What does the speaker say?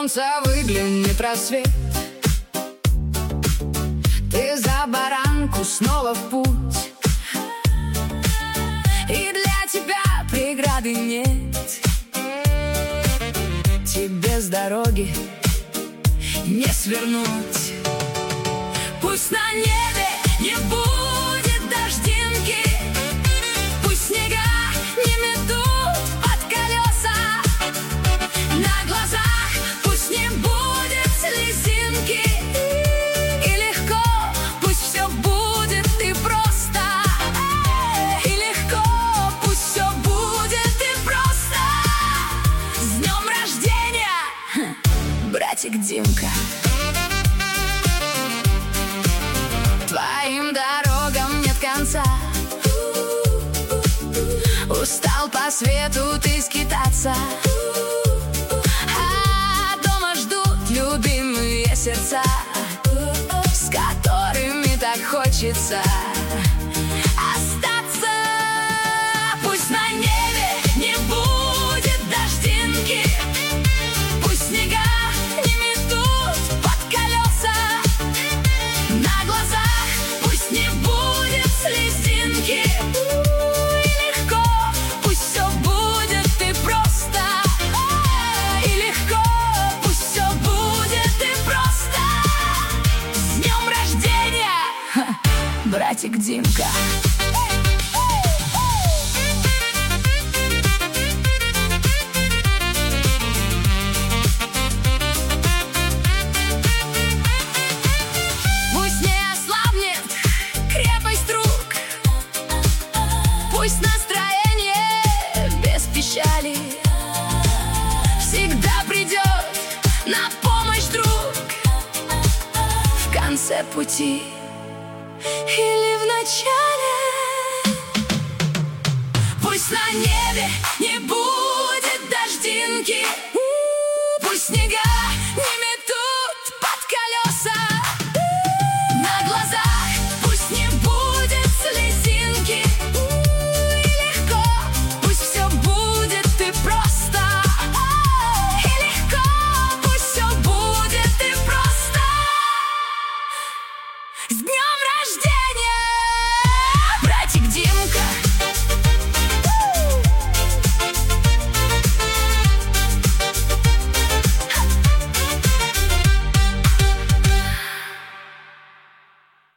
солнца выглянет рассвет. Ты за баранку снова в путь, и для тебя преграды нет. Тебе с дороги не свернуть. Пусть на небе не будет дождинки, пусть снега не метут под колеса, на глазах пусть не будет слезинки, и легко пусть все будет и просто, и легко пусть все будет и просто. С днем рождения, братик Димка! Твоим дорогам нет конца, устал по свету ты скитаться, а дома ждут любимые сердца, с которыми так хочется остаться. Пусть на небе не будет дождинки, пусть снега не метут под колеса, на глазах пусть не будет слезинки, и легко пусть все будет и просто, и легко пусть все будет и просто. С днем рождения, братик Димка! Пусть настроение без печали всегда придет на помощь друг в конце пути или в начале. Пусть на небе не будет